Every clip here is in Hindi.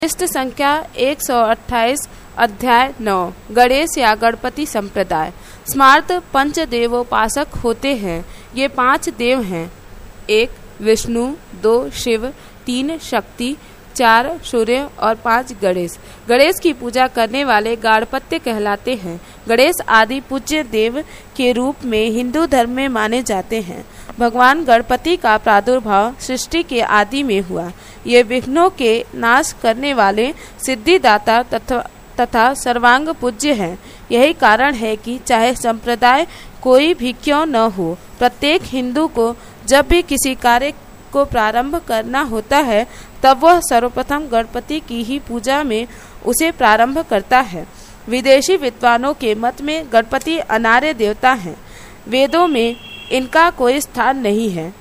पृष्ठ संख्या 128 अध्याय 9 गणेश या गणपति संप्रदाय। स्मार्त पंचदेवोपासक होते हैं। ये 5 देव हैं। 1 विष्णु, 2 शिव, 3 शक्ति, 4 सूर्य और 5 गणेश। गणेश की पूजा करने वाले गाणपत्य कहलाते हैं। गणेश आदि पूज्य देव के रूप में हिंदू धर्म में माने जाते हैं। भगवान गणपति का प्रादुर्भाव सृष्टि के आदि में हुआ। ये विघ्नों के नाश करने वाले सिद्धिदाता तथा सर्वांग पूज्य हैं। यही कारण है कि चाहे संप्रदाय कोई भी क्यों न हो, प्रत्येक हिंदू को जब भी किसी कार्य को प्रारंभ करना होता है तब वह सर्वप्रथम गणपति की ही पूजा में उसे प्रारंभ करता है। विदेशी विद्वानों के मत में गणपति अनार्य देवता हैं। वेदों में इनका कोई स्थान नहीं है।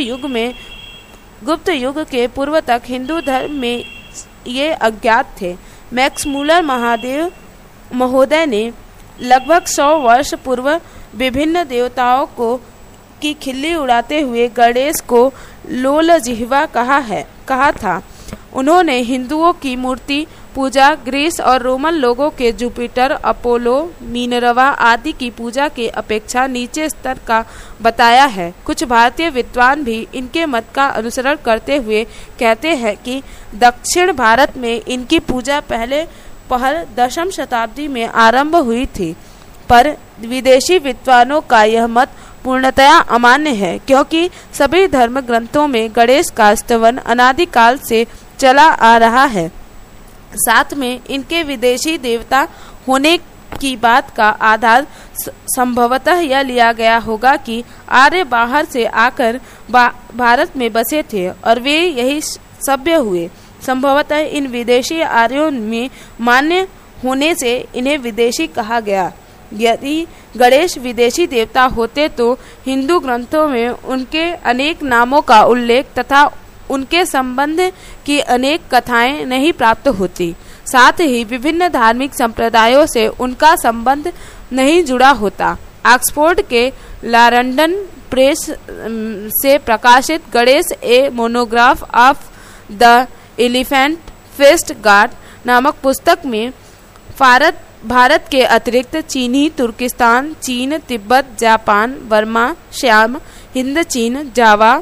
गुप्त युग के पूर्व तक हिंदू धर्म में ये अज्ञात थे। मैक्स मूलर महोदय ने लगभग 100 वर्ष पूर्व विभिन्न देवताओं की खिल्ली उड़ाते हुए गणेश को लोल जिह्वा कहा था। उन्होंने हिंदुओं की मूर्ति पूजा ग्रीस और रोमन लोगों के जुपिटर, अपोलो, मिनर्वा आदि की पूजा के अपेक्षा नीचे स्तर का बताया है। कुछ भारतीय विद्वान भी इनके मत का अनुसरण करते हुए कहते हैं कि दक्षिण भारत में इनकी पूजा पहल 10वीं शताब्दी में आरंभ हुई थी, पर विदेशी विद्वानों का यह मत पूर्णतया अमान्य है, क्योंकि सभी धर्म ग्रंथों में गणेश का स्तवन अनादिकाल से चला आ रहा है। साथ में इनके विदेशी देवता होने की बात का आधार संभवतः यह लिया गया होगा कि आर्य बाहर से आकर भारत में बसे थे और वे यही सभ्य हुए। संभवतः इन विदेशी आर्यों में मान्य होने से इन्हें विदेशी कहा गया। यदि गणेश विदेशी देवता होते तो हिंदू ग्रंथों में उनके अनेक नामों का उल्लेख तथा उनके संबंध की अनेक कथाएं नहीं प्राप्त होती। साथ ही विभिन्न धार्मिक संप्रदायों से उनका संबंध नहीं जुड़ा होता। ऑक्सफोर्ड के लारंडन प्रेस से प्रकाशित Ganesh a monograph of the elephant faced God नामक पुस्तक में भारत के अतिरिक्त चीनी, तुर्किस्तान, चीन, तिब्बत, जापान, बर्मा, श्याम, हिंद चीन, जावा,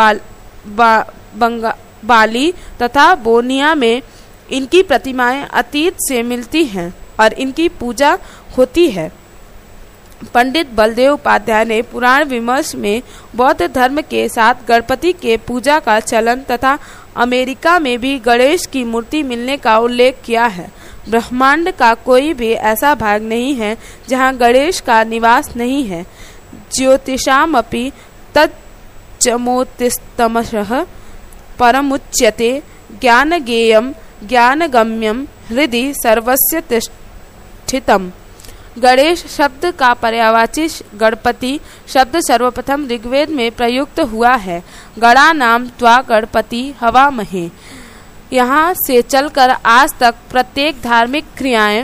बाली तथा बोर्निया में इनकी प्रतिमाएं अतीत से मिलती हैं और इनकी पूजा होती है। पंडित बलदेव उपाध्याय ने पुराण विमर्श में बौद्ध धर्म के साथ गणपति के पूजा का चलन तथा अमेरिका में भी गणेश की मूर्ति मिलने का उल्लेख किया है। ब्रह्मांड का कोई भी ऐसा भाग नहीं है जहां गणेश का निवास नहीं है। ज्योतिषामपि तच्चमोतिस्तमसः परमुच्यते ज्ञानगेयं ज्ञानगम्यं हृदि सर्वस्य तिष्ठितम्। गणेश शब्द का पर्यायवाची गणपति शब्द सर्वप्रथम ऋग्वेद में प्रयुक्त हुआ है। गणा नाम त्वा गणपति हवामहे। यहाँ से चलकर आज तक प्रत्येक धार्मिक क्रियाएं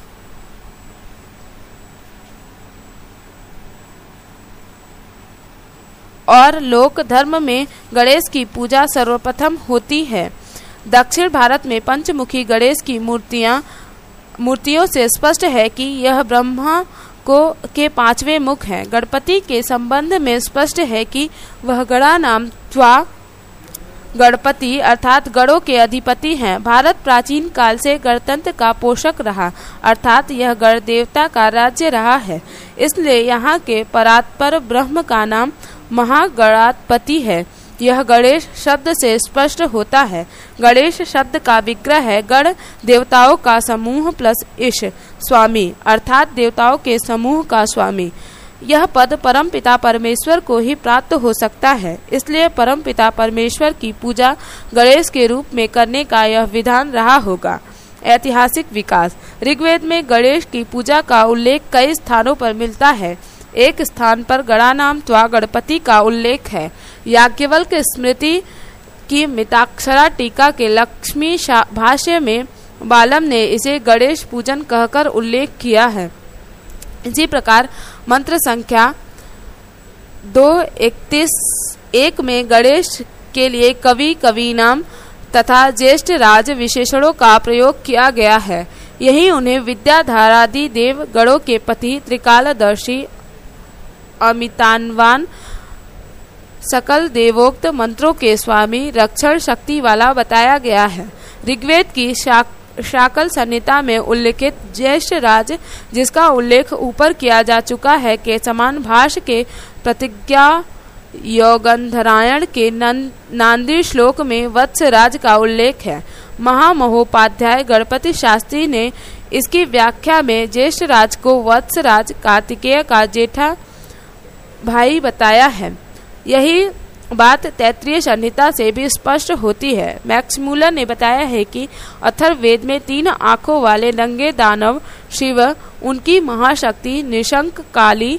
और लोक धर्म में गणेश की पूजा सर्वप्रथम होती है। दक्षिण भारत में पंचमुखी गणेश की मूर्तियों से स्पष्ट है कि यह ब्रह्मा के 5वें मुख हैं। गणपति के संबंध में स्पष्ट है कि वह गणा नाम त्वा गणपति अर्थात गणों के अधिपति हैं। भारत प्राचीन काल से गणतंत्र का पोषक रहा, अर्थात यह गण देवता का राज्य रहा है। इसलिए यहाँ के परात्पर ब्रह्म का नाम महागणाधिपति है। यह गणेश शब्द से स्पष्ट होता है। गणेश शब्द का विग्रह है गण देवताओं का समूह प्लस ईश स्वामी, अर्थात देवताओं के समूह का स्वामी। यह पद परमपिता परमेश्वर को ही प्राप्त हो सकता है। इसलिए परमपिता परमेश्वर की पूजा गणेश के रूप में करने का यह विधान रहा होगा। ऐतिहासिक विकास। ऋग्वेद में गणेश की पूजा का उल्लेख कई स्थानों पर मिलता है। एक स्थान पर गणानाम त्वा गणपति का उल्लेख है। याज्ञवल्क स्मृति की मिताक्षरा टीका के लक्ष्मी भाष्य में बालम ने इसे गणेश पूजन कहकर उल्लेख किया है। इसी प्रकार मंत्र संख्या 231 में गणेश के लिए कवि नाम तथा ज्येष्ठ राज विशेषणों का प्रयोग किया गया है। यही उन्हें विद्याधारादि देव गणों के पति, त्रिकालदर्शी, अमितान्वान, सकल देवोक्त मंत्रों के स्वामी, रक्षण शक्ति वाला बताया गया है। ऋग्वेद की शाकल संहिता में उल्लिखित ज्येष्ठ राज, जिसका उल्लेख ऊपर किया जा चुका है, के समान भाष्य के प्रतिज्ञा योगंधरायण के नांदी श्लोक में वत्सराज का उल्लेख है। महामहोपाध्याय गणपति शास्त्री ने इसकी व्याख्या में ज्येष्ठ राज को वत्सराज कार्तिकेय का जेठा भाई बताया है। यही बात तैत्तिरीय संहिता से भी स्पष्ट होती है। मैक्समूलर ने बताया है कि अथर्ववेद में 3 आंखों वाले नंगे दानव शिव, उनकी महाशक्ति निशंक काली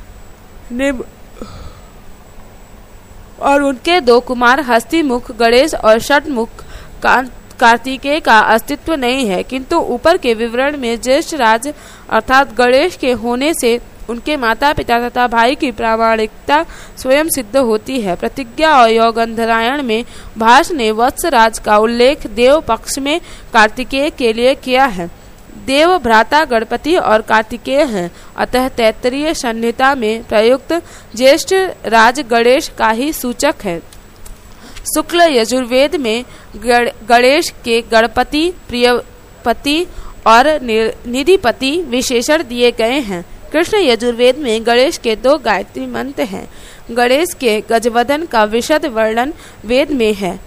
और उनके 2 कुमार हस्तिमुख गणेश और षटमुख कार्तिकेय का अस्तित्व नहीं है, किंतु ऊपर के विवरण में ज्येष्ठ राज अर्थात गणेश के होने से उनके माता पिता तथा भाई की प्रामाणिकता स्वयं सिद्ध होती है। प्रतिज्ञा और योगंधरायण में भाष्य ने वत्सराज का उल्लेख देव पक्ष में कार्तिकेय के लिए किया है। देव भ्राता गणपति और कार्तिकेय हैं, अतः तैत्तिरीय संहिता में प्रयुक्त ज्येष्ठ राज गणेश का ही सूचक है। शुक्ल यजुर्वेद में गणेश के गणपति, प्रियपति और निधिपति विशेषण दिए गए हैं। कृष्ण यजुर्वेद में गणेश के 2 गायत्री मंत्र हैं। गणेश के गजवदन का विशद वर्णन वेद में है।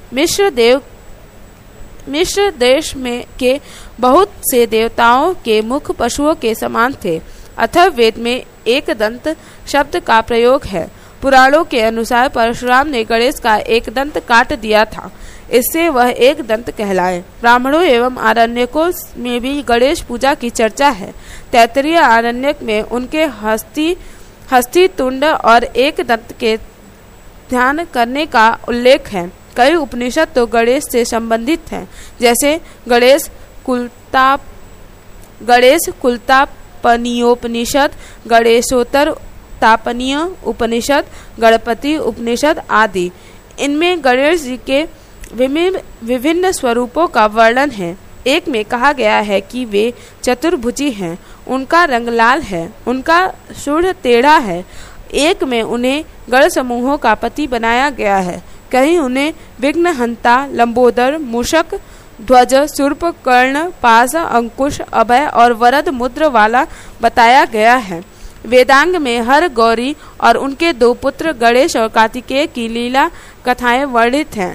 मिश्र देश में के बहुत से देवताओं के मुख पशुओं के समान थे। अथर्ववेद में एक दंत शब्द का प्रयोग है। पुराणों के अनुसार परशुराम ने गणेश का एक दंत काट दिया था, इससे वह एक दंत कहलाए। ब्राह्मणों एवं आरण्यकों में भी गणेश पूजा की चर्चा है। तैत्तिरीय आरण्यक में उनके हस्ती तुंड और एक दंत के ध्यान करने का उल्लेख है। कई उपनिषद तो गणेश से संबंधित हैं, जैसे गणेश कुलतापनीयोपनिषद, गणेशोत्तर तापनीय उपनिषद, गणपति उपनिषद आदि। इनमें गणेश जी के विभिन्न स्वरूपों का वर्णन है। एक में कहा गया है कि वे चतुर्भुजी हैं, उनका रंग लाल है, उनका सूढ़ टेढ़ा है। एक में उन्हें गण समूहों का पति बनाया गया है। कहीं उन्हें विघ्नहंता, लंबोदर, मूषक, ध्वज, शूर्प, कर्ण, पास, अंकुश, अभय और वरद मुद्र वाला बताया गया है। वेदांग में हर गौरी और उनके 2 पुत्र गणेश और कार्तिकेय की लीला कथाएं वर्णित हैं।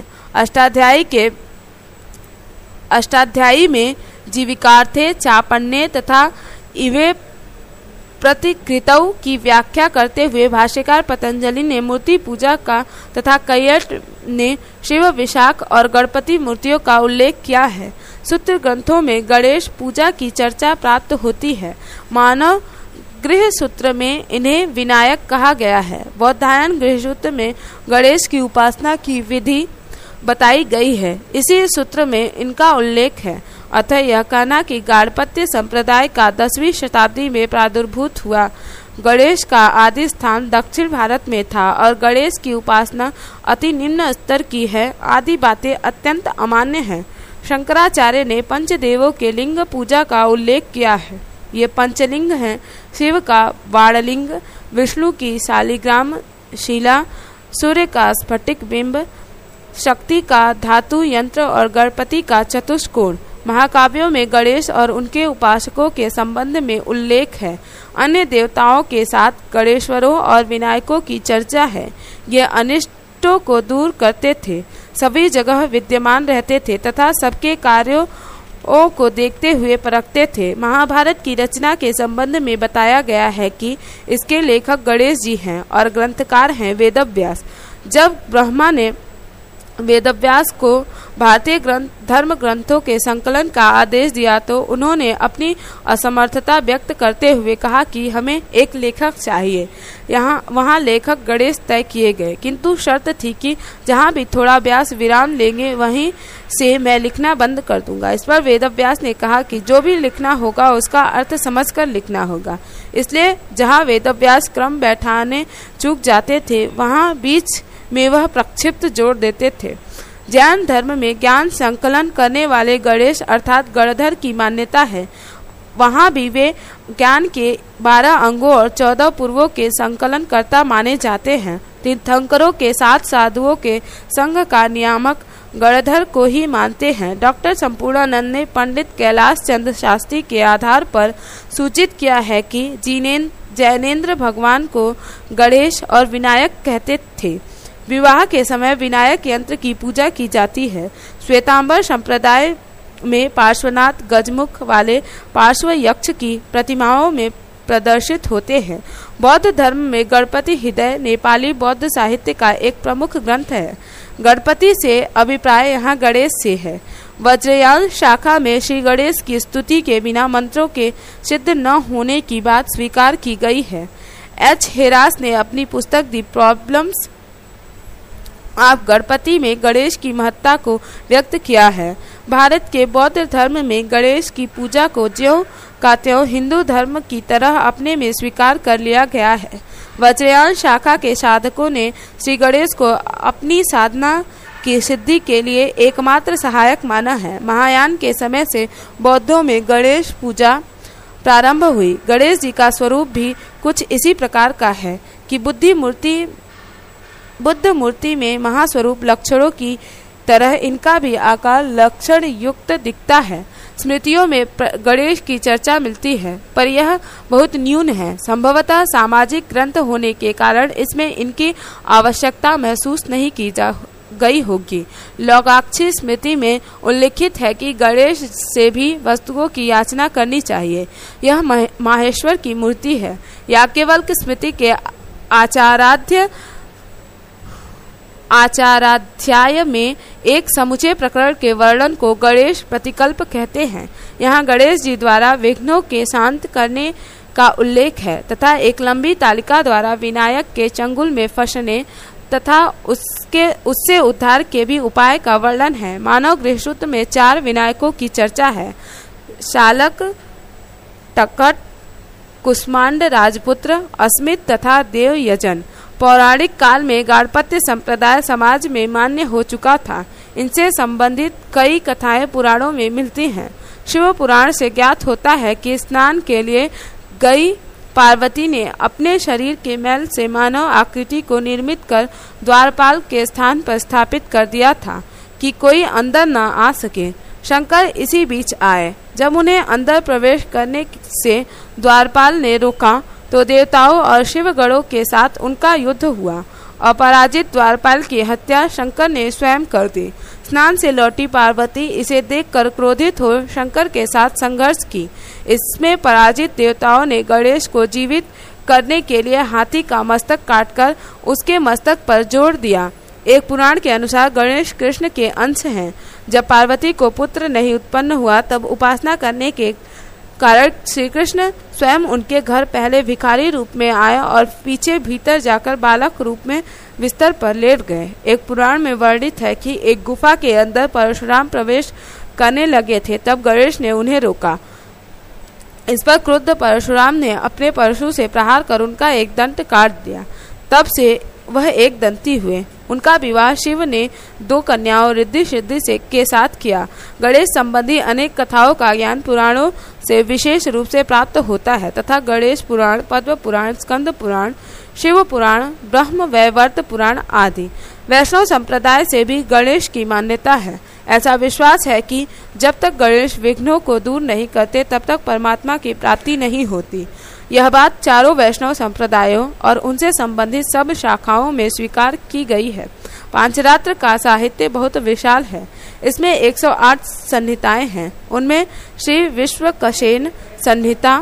अष्टाध्यायी में जीविकार्थे, चापन्य तथा इवे प्रतिकृतौ की व्याख्या करते हुए भाष्यकार पतंजलि ने मूर्ति पूजा का तथा कैयट ने शिव विशाख और गणपति मूर्तियों का उल्लेख किया है। सूत्र ग्रंथों में गणेश पूजा की चर्चा प्राप्त होती है। मानव गृह सूत्र में इन्हें विनायक कहा गया है। बौद्धायन गृह सूत्र में गणेश की उपासना की विधि बताई गई है। इसी सूत्र में इनका उल्लेख है। अतः यह कहना कि गाणपत्य संप्रदाय का 10वीं शताब्दी में प्रादुर्भूत हुआ। गणेश का आदि स्थान दक्षिण भारत में था और गणेश की उपासना अति निम्न स्तर की है, आदि बातें अत्यंत अमान्य हैं। शंकराचार्य ने पंचदेवों के लिंग पूजा का उल्लेख किया है। ये पंचलिंग हैं: शिव का वाणलिंग, विष्णु की शालिग्राम शिला, सूर्य का स्फटिक बिंब, शक्ति का धातु यंत्र और गणपति का चतुष्कोण। महाकाव्यों में गणेश और उनके उपासकों के संबंध में उल्लेख है। अन्य देवताओं के साथ गणेश्वरों और विनायकों की चर्चा है। ये अनिष्टों को दूर करते थे, सभी जगह विद्यमान रहते थे तथा सबके कार्यों को देखते हुए परखते थे। महाभारत की रचना के संबंध में बताया गया है कि इसके लेखक गणेश जी हैं और ग्रंथकार हैं वेदव्यास। जब ब्रह्मा ने वेदव्यास को भारतीय धर्म ग्रंथों के संकलन का आदेश दिया तो उन्होंने अपनी असमर्थता व्यक्त करते हुए कहा कि हमें एक लेखक चाहिए। वहाँ लेखक गणेश तय किए गए, किंतु शर्त थी कि जहाँ भी थोड़ा व्यास विराम लेंगे वहीं से मैं लिखना बंद कर दूंगा। इस पर वेदव्यास ने कहा कि जो भी लिखना होगा उसका अर्थ समझकर लिखना होगा। इसलिए जहाँ वेदव्यास क्रम बैठाने चूक जाते थे वहाँ बीच में वह प्रक्षिप्त जोड़ देते थे। जैन धर्म में ज्ञान संकलन करने वाले गणेश अर्थात गणधर की मान्यता है। वहाँ भी वे ज्ञान के 12 अंगों और 14 पूर्वों के संकलन कर्ता माने जाते हैं। तीर्थंकरों के 7 साधुओं के संघ का नियामक गणधर को ही मानते हैं। डॉक्टर संपूर्णानंद ने पंडित कैलाश चंद्र शास्त्री के आधार पर सूचित किया है कि जैनेन्द्र भगवान को गणेश और विनायक कहते थे। विवाह के समय विनायक यंत्र की पूजा की जाती है। श्वेतांबर संप्रदाय में पार्श्वनाथ गजमुख वाले पार्श्व यक्ष की प्रतिमाओं में प्रदर्शित होते हैं। बौद्ध धर्म में गणपति हृदय नेपाली बौद्ध साहित्य का एक प्रमुख ग्रंथ है। गणपति से अभिप्राय यहाँ गणेश से है। वज्रयान शाखा में श्री गणेश की स्तुति के बिना मंत्रों के सिद्ध न होने की बात स्वीकार की गई है। एच हेरास ने अपनी पुस्तक दी प्रॉब्लम्स ऑफ गणपति में गणेश की महत्ता को व्यक्त किया है। भारत के बौद्ध धर्म में गणेश की पूजा को ज्यों का त्यों हिंदू धर्म की तरह अपने में स्वीकार कर लिया गया है। वज्रयान शाखा के साधकों ने श्री गणेश को अपनी साधना की सिद्धि के लिए एकमात्र सहायक माना है। महायान के समय से बौद्धों में गणेश पूजा प्रारंभ हुई। गणेश जी का स्वरूप भी कुछ इसी प्रकार का है कि बुद्ध मूर्ति में महास्वरूप लक्षणों की तरह इनका भी आकार लक्षण युक्त दिखता है। स्मृतियों में गणेश की चर्चा मिलती है, पर यह बहुत न्यून है। संभवतः सामाजिक ग्रंथ होने के कारण इसमें इनकी आवश्यकता महसूस नहीं की जा गई होगी। लोकाक्षी स्मृति में उल्लिखित है कि गणेश से भी वस्तुओं की याचना करनी चाहिए। यह माहेश्वर की मूर्ति है। याज्ञवल्क्य स्मृति के आचाराध्याय में एक समुचे प्रकरण के वर्णन को गणेश प्रतिकल्प कहते हैं। यहाँ गणेश जी द्वारा विघ्नों के शांत करने का उल्लेख है तथा एक लंबी तालिका द्वारा विनायक के चंगुल में फंसने तथा उससे उद्धार के भी उपाय का वर्णन है। मानव गृहसूत्र में 4 विनायकों की चर्चा है: शालक, टकट, कुष्मांड राजपुत्र, अस्मित तथा देव यजन। पौराणिक काल में गाणपत्य संप्रदाय समाज में मान्य हो चुका था। इनसे संबंधित कई कथाएं पुराणों में मिलती हैं। शिव पुराण से ज्ञात होता है कि स्नान के लिए गई पार्वती ने अपने शरीर के मैल से मानव आकृति को निर्मित कर द्वारपाल के स्थान पर स्थापित कर दिया था कि कोई अंदर न आ सके। शंकर इसी बीच आए। जब उन्हें अंदर प्रवेश करने से द्वारपाल ने रोका तो देवताओं और शिव गणों के साथ उनका युद्ध हुआ। अपराजित द्वारपाल की हत्या शंकर ने स्वयं कर दी। स्नान से लौटी पार्वती इसे देखकर क्रोधित हो शंकर के साथ संघर्ष की। इसमें पराजित देवताओं ने गणेश को जीवित करने के लिए हाथी का मस्तक काटकर उसके मस्तक पर जोड़ दिया। एक पुराण के अनुसार गणेश कृष्ण के अंश हैं। जब पार्वती को पुत्र नहीं उत्पन्न हुआ तब उपासना करने के कारण श्री कृष्ण स्वयं उनके घर पहले भिखारी रूप में आए और पीछे भीतर जाकर बालक रूप में बिस्तर पर लेट गए। एक पुराण में वर्णित है कि एक गुफा के अंदर परशुराम प्रवेश करने लगे थे, तब गणेश ने उन्हें रोका। इस पर क्रुद्ध परशुराम ने अपने परशु से प्रहार कर उनका एक दंत काट दिया। तब से वह एक दंती हुए। उनका विवाह शिव ने 2 कन्याओं रिद्धि सिद्धि से के साथ किया। गणेश संबंधी अनेक कथाओं का ज्ञान पुराणों से विशेष रूप से प्राप्त होता है तथा गणेश पुराण, पद्म पुराण, स्कंद पुराण, शिव पुराण, ब्रह्म वैवर्त पुराण आदि। वैष्णव संप्रदाय से भी गणेश की मान्यता है। ऐसा विश्वास है कि जब तक गणेश विघ्नों को दूर नहीं करते तब तक परमात्मा की प्राप्ति नहीं होती। यह बात चारों वैष्णव संप्रदायों और उनसे संबंधित सब शाखाओं में स्वीकार की गई है। पांचरात्र का साहित्य बहुत विशाल है। इसमें 108 संहिताएं हैं। उनमें श्री विश्वकसेन संहिता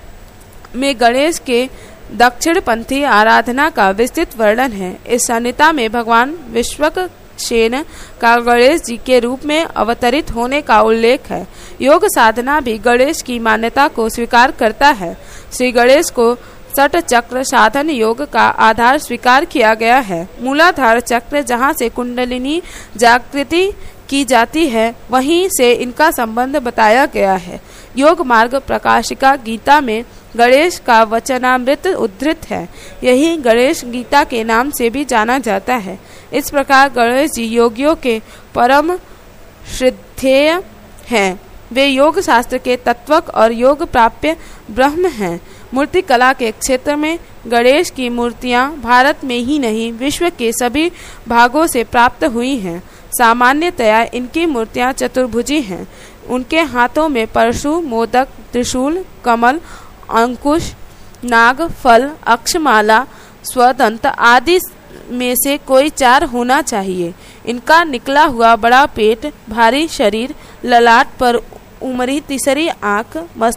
में गणेश के दक्षिणपंथी आराधना का विस्तृत वर्णन है। इस संहिता में भगवान विश्वकसेन का गणेश जी के रूप में अवतरित होने का उल्लेख है। योग साधना भी गणेश की मान्यता को स्वीकार करता है। श्री गणेश को सट चक्र साधन योग का आधार स्वीकार किया गया है। मूलाधार चक्र जहाँ से कुंडलिनी जागृति की जाती है वहीं से इनका संबंध बताया गया है। योग मार्ग प्रकाशिका गीता में गणेश का वचनामृत उद्धृत है। यही गणेश गीता के नाम से भी जाना जाता है। इस प्रकार गणेश जी योगियों के परम श्रद्धेय हैं। वे योग शास्त्र के तत्वक और योग प्राप्य ब्रह्म हैं। मूर्ति कला के क्षेत्र में गणेश की मूर्तियां भारत में ही नहीं विश्व के सभी भागों से प्राप्त हुई हैं। सामान्यतया इनकी मूर्तियां चतुर्भुजी हैं। उनके हाथों में परशु, मोदक, त्रिशूल, कमल, अंकुश, नाग, फल, अक्षमाला, स्वदंत आदि में से कोई 4 होना चाहिए। इनका निकला हुआ बड़ा पेट, भारी शरीर, ललाट पर उमरी तीसरी आंख,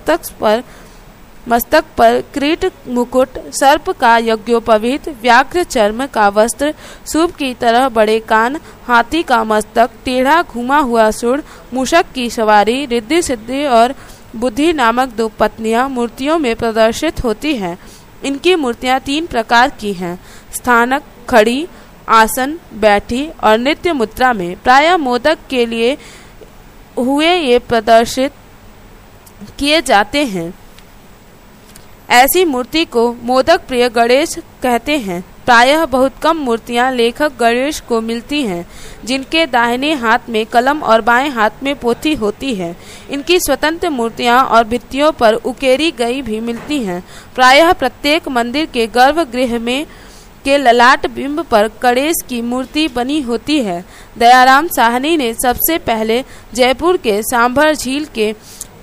मस्तक पर क्रीट मुकुट, सर्प का यज्ञोपवीत, व्याघ्र चर्म का वस्त्र, सूप की तरह बड़े कान, हाथी का मस्तक, टेढ़ा घुमा हुआ सूंड, मूषक की सवारी, रिद्धि सिद्धि और बुद्धि नामक 2 पत्नियां मूर्तियों में प्रदर्शित होती हैं। इनकी मूर्तियां 3 प्रकार की हैं: स्थानक, खड़ी, आसन, बैठी और नित्य मुद्रा में। प्रायः मोदक के लिए हुए ये प्रदर्शित किए जाते हैं। ऐसी मूर्ति को मोदक प्रिय गणेश कहते हैं। प्रायः बहुत कम मूर्तियां लेखक गणेश को मिलती हैं जिनके दाहिने हाथ में कलम और बाएं हाथ में पोथी होती है। इनकी स्वतंत्र मूर्तियां और भित्तियों पर उकेरी गई भी मिलती हैं। प्रायः प्रत्येक मंदिर के गर्भगृह में के ललाट बिंब पर गणेश की मूर्ति बनी होती है। दयाराम साहनी ने सबसे पहले जयपुर के सांभर झील के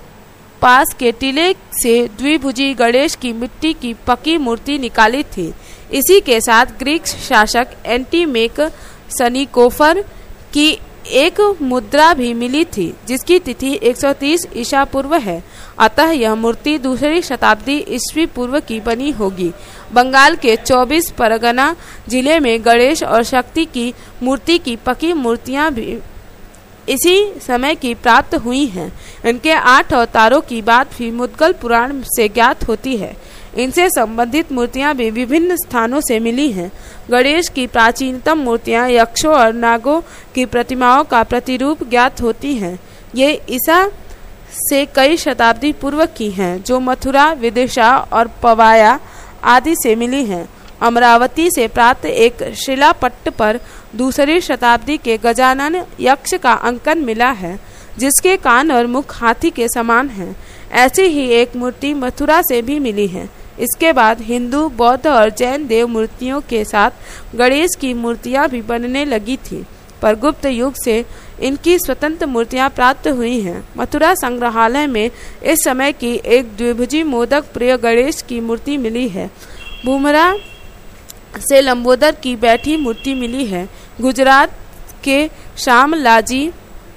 पास के टीले से द्विभुजी गणेश की मिट्टी की पकी मूर्ति निकाली थी। इसी के साथ ग्रीक शासक एंटीमेक सनीकोफर की एक मुद्रा भी मिली थी जिसकी तिथि 130 ईसा पूर्व है। अतः यह मूर्ति 2री शताब्दी ईस्वी पूर्व की बनी होगी। बंगाल के 24 परगना जिले में गणेश और शक्ति की मूर्ति की पकी मूर्तियां भी इसी समय की प्राप्त हुई हैं। इनके 8 अवतारों की बात भी मुद्गल पुराण से ज्ञात होती है। इनसे संबंधित मूर्तियां भी विभिन्न स्थानों से मिली हैं। गणेश की प्राचीनतम मूर्तियां यक्षों और नागों की प्रतिमाओं का प्रतिरूप ज्ञात होती हैं। ये ईसा से कई शताब्दी पूर्व की हैं जो मथुरा, विदिशा और पवाया आदि से मिली हैं। अमरावती से प्राप्त एक शिलापट्ट पर 2री शताब्दी के गजानन यक्ष का अंकन मिला है जिसके कान और मुख हाथी के समान हैं। ऐसी ही एक मूर्ति मथुरा से भी मिली है। इसके बाद हिंदू, बौद्ध और जैन देव मूर्तियों के साथ गणेश की मूर्तियां भी बनने लगी थी, पर गुप्त युग से इनकी स्वतंत्र मूर्तियां प्राप्त हुई हैं। मथुरा संग्रहालय में इस समय की एक द्विभुजी मोदक प्रिय गणेश की मूर्ति मिली है। बुमरा से लंबोदर की बैठी मूर्ति मिली है। गुजरात के शामलाजी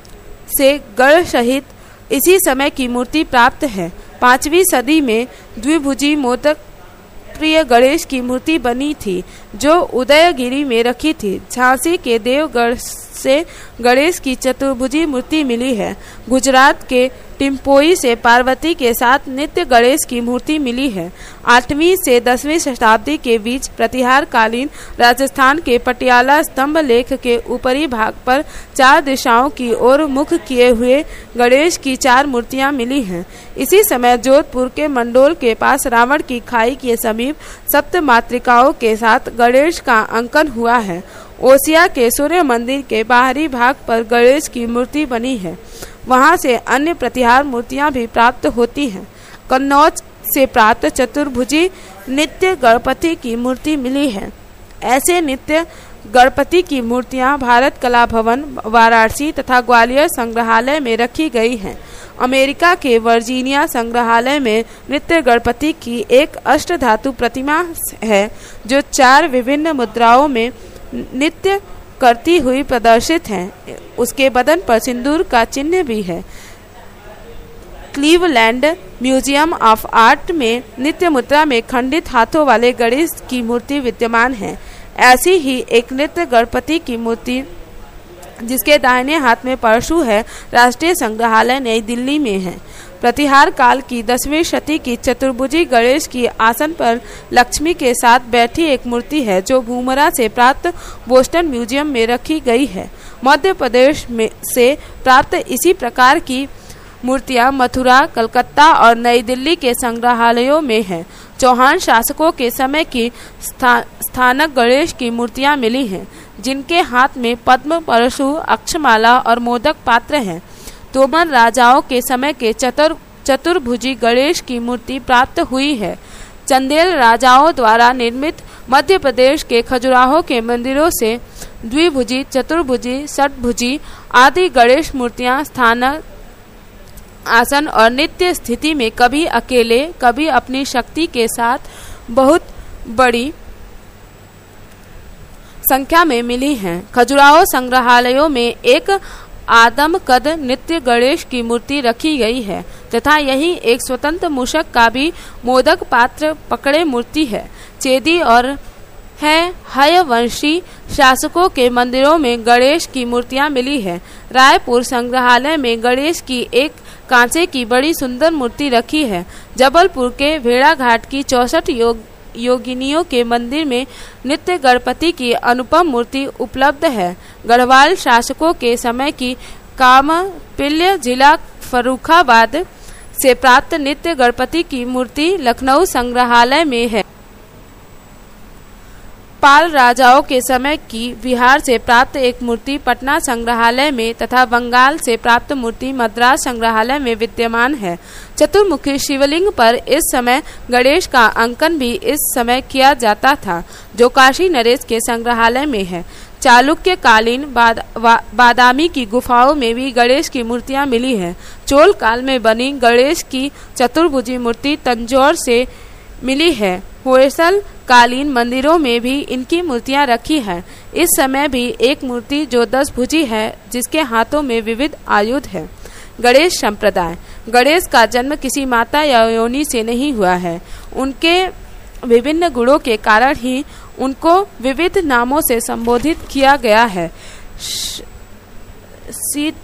से गढ़ सहित इसी समय की मूर्ति प्राप्त है। 5वीं सदी में द्विभुजी मोदक प्रिय गणेश की मूर्ति बनी थी जो उदयगिरी में रखी थी। झांसी के देवगढ़ से गणेश की चतुर्भुजी मूर्ति मिली है। गुजरात के टिम्पोई से पार्वती के साथ नित्य गणेश की मूर्ति मिली है। 8वीं से 10वीं शताब्दी के बीच प्रतिहार कालीन राजस्थान के पटियाला स्तंभ लेख के ऊपरी भाग पर 4 दिशाओं की ओर मुख किए हुए गणेश की 4 मूर्तियां मिली हैं। इसी समय जोधपुर के मंडोल के पास रावण की खाई के समीप 7 मातृकाओं के साथ गणेश का अंकन हुआ है। ओसिया के सूर्य मंदिर के बाहरी भाग पर गणेश की मूर्ति बनी है। वहां से अन्य प्रतिहार मूर्तियां भी प्राप्त होती हैं। कन्नौज से प्राप्त चतुर्भुजी नित्य गणपति की मूर्ति मिली है। ऐसे नित्य गणपति की मूर्तियां भारत कला भवन, वाराणसी तथा ग्वालियर संग्रहालय में रखी गई हैं। अमेरिका के वर्जीनिया संग्रहालय में नित्य गणपति की एक अष्टधातु प्रतिमा है जो 4 विभिन्न मुद्राओं में नित्य करती हुई प्रदर्शित है। उसके बदन पर सिंदूर का चिन्ह भी है। क्लीवलैंड म्यूजियम ऑफ आर्ट में नित्य मुद्रा में खंडित हाथों वाले गणेश की मूर्ति विद्यमान है। ऐसी ही एक नित्य गणपति की मूर्ति जिसके दाहिने हाथ में परशु है राष्ट्रीय संग्रहालय नई दिल्ली में है। प्रतिहार काल की 10वीं शती की चतुर्भुजी गणेश की आसन पर लक्ष्मी के साथ बैठी एक मूर्ति है जो भूमरा से प्राप्त बोस्टन म्यूजियम में रखी गई है। मध्य प्रदेश में से प्राप्त इसी प्रकार की मूर्तियां मथुरा, कलकत्ता और नई दिल्ली के संग्रहालयों में हैं। चौहान शासकों के समय की स्थानक गणेश की मूर्तियां मिली हैं। जिनके हाथ में पद्म, परशु, अक्षमाला और मोदक पात्र हैं। तोमर राजाओं के समय के चतुर्भुजी गणेश की मूर्ति प्राप्त हुई है। चंदेल राजाओं द्वारा निर्मित मध्य प्रदेश के खजुराहो के मंदिरों से द्विभुजी, चतुर्भुजी, षटभुजी आदि गणेश मूर्तियां स्थानक, आसन और नित्य स्थिति में कभी अकेले, कभी अपनी शक्ति के साथ बहुत बड़ी संख्या में मिली हैं। खजुराहो संग्रहालयों में एक आदम कद नित्य गणेश की मूर्ति रखी गई है तथा यही एक स्वतंत्र मूषक का भी मोदक पात्र पकड़े मूर्ति है। चेदी और हयवंशी शासकों के मंदिरों में गणेश की मूर्तियां मिली है। रायपुर संग्रहालय में गणेश की एक कांचे की बड़ी सुंदर मूर्ति रखी है। जबलपुर के भेड़ाघाट की 64 योगिनियों के मंदिर में नित्य गणपति की अनुपम मूर्ति उपलब्ध है। गढ़वाल शासकों के समय की कामपिल्य जिला फर्रुखाबाद से प्राप्त नित्य गणपति की मूर्ति लखनऊ संग्रहालय में है। पाल राजाओं के समय की बिहार से प्राप्त एक मूर्ति पटना संग्रहालय में तथा बंगाल से प्राप्त मूर्ति मद्रास संग्रहालय में विद्यमान है। चतुर्मुखी शिवलिंग पर इस समय गणेश का अंकन भी इस समय किया जाता था, जो काशी नरेश के संग्रहालय में है। चालुक्य कालीन बादामी की गुफाओं में भी गणेश की मूर्तियां मिली है। चोल काल में बनी गणेश की चतुर्भुजी मूर्ति तंजौर से मिली है। होयसल कालीन मंदिरों में भी इनकी मूर्तियां रखी हैं। इस समय भी एक मूर्ति जो 10 भुजी है, जिसके हाथों में विविध आयुध है। गणेश संप्रदाय। गणेश का जन्म किसी माता या योनि से नहीं हुआ है। उनके विभिन्न गुणों के कारण ही उनको विविध नामों से संबोधित किया गया है। श्री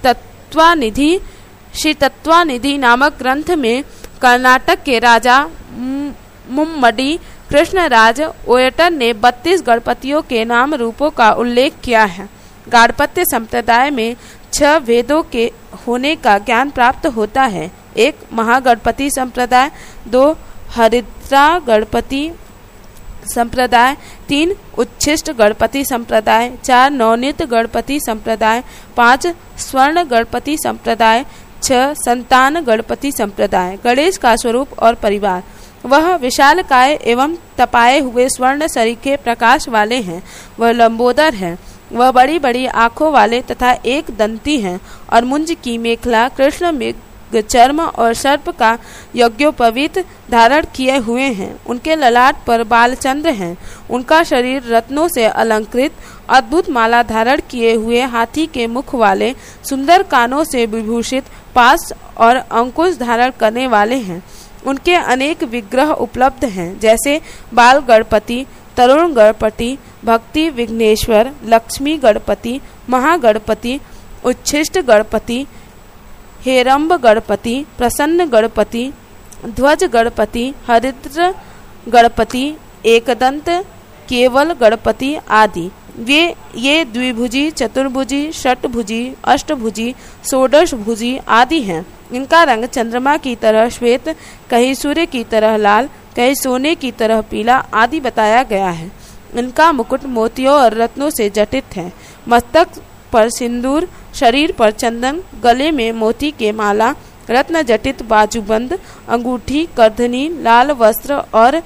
तत्वानिधि नामक ग्रंथ में कर्नाटक के राजा मुम्मडी कृष्णराज ओयटर ने 32 गणपतियों के नाम रूपों का उल्लेख किया है। गाणपत्य संप्रदाय में 6 वेदों के होने का ज्ञान प्राप्त होता है। 1 महागणपति संप्रदाय, 2 हरिद्रा गणपति संप्रदाय, 3 उच्छिष्ट गणपति संप्रदाय, 4 नवनीत गणपति संप्रदाय, 5 स्वर्ण गणपति संप्रदाय, 6 संतान गणपति संप्रदाय। गणेश का स्वरूप और परिवार। वह विशालकाय एवं तपाए हुए स्वर्ण सरीखे प्रकाश वाले हैं। वह लंबोदर है। वह बड़ी बड़ी आंखों वाले तथा एक दंती हैं और मुंज की मेखला, कृष्ण मृग चर्म और सर्प का यज्ञोपवीत धारण किए हुए हैं। उनके ललाट पर बालचंद्र हैं। उनका शरीर रत्नों से अलंकृत, अद्भुत माला धारण किए हुए, हाथी के मुख वाले, सुंदर कानों से विभूषित, पास और अंकुश धारण करने वाले हैं। उनके अनेक विग्रह उपलब्ध हैं, जैसे बाल गणपति, तरुण गणपति, भक्ति विघ्नेश्वर, लक्ष्मी गणपति, महागणपति, उच्छिष्ट गणपति, हेरंब गणपति, प्रसन्न गणपति, ध्वज गणपति, हरिद्र गणपति, एकदंत, केवल गणपति आदि। ये द्विभुजी, चतुर्भुजी, षटभुजी, अष्टभुजी, षोडश भुजी आदि हैं। इनका रंग चंद्रमा की तरह श्वेत, कहीं सूर्य की तरह लाल, कहीं सोने की तरह पीला आदि बताया गया है। इनका मुकुट मोतियों और रत्नों से जटित है। मस्तक पर सिंदूर, शरीर पर चंदन, गले में मोती के माला, रत्न जटित बाजूबंद, अंगूठी, करधनी, लाल वस्त्र और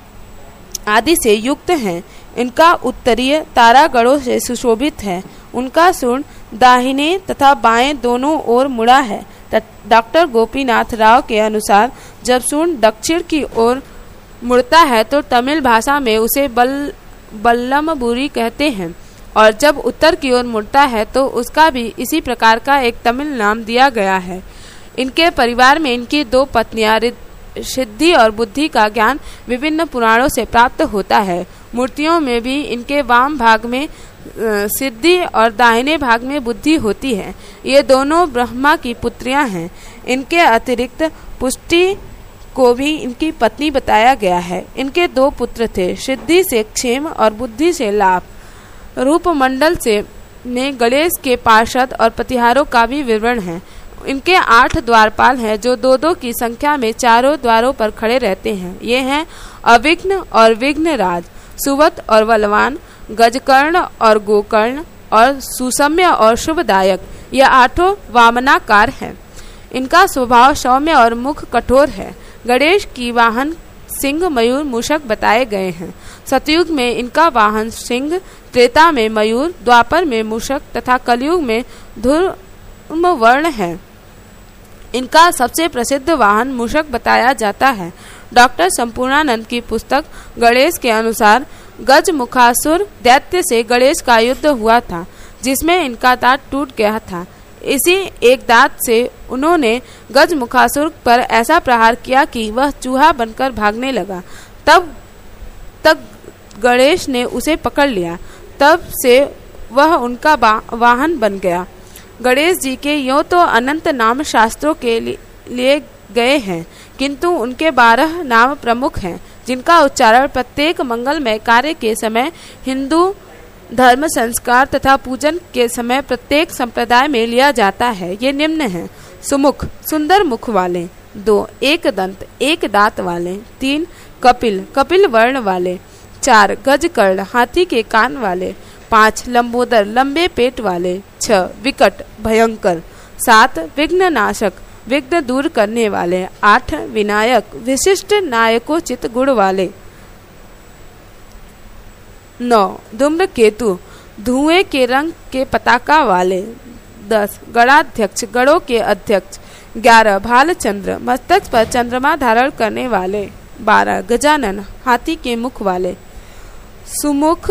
आदि से युक्त हैं। इनका उत्तरीय तारागणों से सुशोभित है। उनका सूंड दाहिने तथा बाएं दोनों ओर मुड़ा है। डॉक्टर गोपीनाथ राव के अनुसार जब सूंड दक्षिण की ओर मुड़ता है तो तमिल भाषा में उसे बल्लमबुरी कहते हैं, और जब उत्तर की ओर मुड़ता है तो उसका भी इसी प्रकार का एक तमिल नाम दिया गया है। इनके परिवार में इनकी 2 पत्नियां सिद्धि और बुद्धि का ज्ञान विभिन्न पुराणों से प्राप्त होता है। मूर्तियों में भी इनके वाम भाग में सिद्धि और दाहिने भाग में बुद्धि होती है। ये दोनों ब्रह्मा की पुत्रियां हैं। इनके अतिरिक्त पुष्टि को भी इनकी पत्नी बताया गया है। इनके 2 पुत्र थे, सिद्धि से क्षेम और बुद्धि से लाभ। रूपमंडल से में गणेश के पार्षद और प्रतिहारों का भी विवरण है। इनके 8 द्वारपाल हैं, जो 2-2 की संख्या में चारों द्वारों पर खड़े रहते हैं। ये हैं अविघ्न और विघ्न राज, सुवत और बलवान, गजकर्ण और गोकर्ण और सुसम्य और शुभदायक, ये 8 वामनाकार हैं। इनका स्वभाव सौम्य और मुख कठोर है। गणेश की वाहन सिंह, मयूर, मूषक बताए गए हैं। सतयुग में इनका वाहन सिंह, त्रेता में मयूर, द्वापर में मूषक तथा कलयुग में धूम्र वर्ण है। इनका सबसे प्रसिद्ध वाहन मूषक बताया जाता है। डॉक्टर संपूर्णानंद की पुस्तक गणेश के अनुसार गजमुखासुर दैत्य से गणेश का युद्ध हुआ था, जिसमें इनका दांत टूट गया था। इसी एक दांत से उन्होंने गजमुखासुर पर ऐसा प्रहार किया कि वह चूहा बनकर भागने लगा। तब तक गणेश ने उसे पकड़ लिया। तब से वह उनका वाहन बन गया। गणेश जी के यों तो अनंत नाम शास्त्रों के लिए गए हैं, किंतु उनके 12 नाम प्रमुख हैं, जिनका उच्चारण प्रत्येक मंगलमय कार्य के समय, हिंदू धर्म संस्कार तथा पूजन के समय प्रत्येक संप्रदाय में लिया जाता है। ये निम्न हैं: सुमुख, सुंदर मुख वाले। 2 एक दंत, एक दांत वाले। 3 कपिल, कपिल वर्ण वाले। 4 गजकर्ण, हाथी के कान वाले। 5 लंबोदर, लंबे पेट वाले। 6 विकट, भयंकर। 7 विघ्न नाशक, विघ्न दूर करने वाले। 8 विनायक, विशिष्ट नायकोचित गुण वाले। 9 धूम्रकेतु, धुएं के रंग के पताका वाले। 10 गणाध्यक्ष, गणों के अध्यक्ष। 11 भालचंद्र, मस्तक पर चंद्रमा धारण करने वाले। 12 गजानन, हाथी के मुख वाले। सुमुख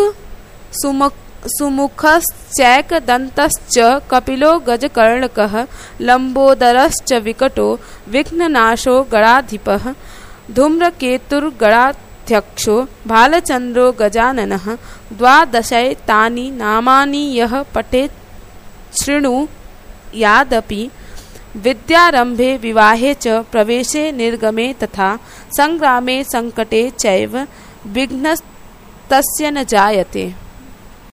सुमुखश्चैक दंतश्च कपिलो गजकर्णकः लंबोदरश्च विकटो विघ्ननाशो गणाधिपः धूम्रकेतुर्गणाध्यक्षो भालचंद्रो गजाननः 12 नामानि यः पठेत् शृणुयादपि विद्यारंभे विवाहे च प्रवेशे निर्गमे तथा संग्रामे संकटे चैव विघ्नस्तस्य न जायते।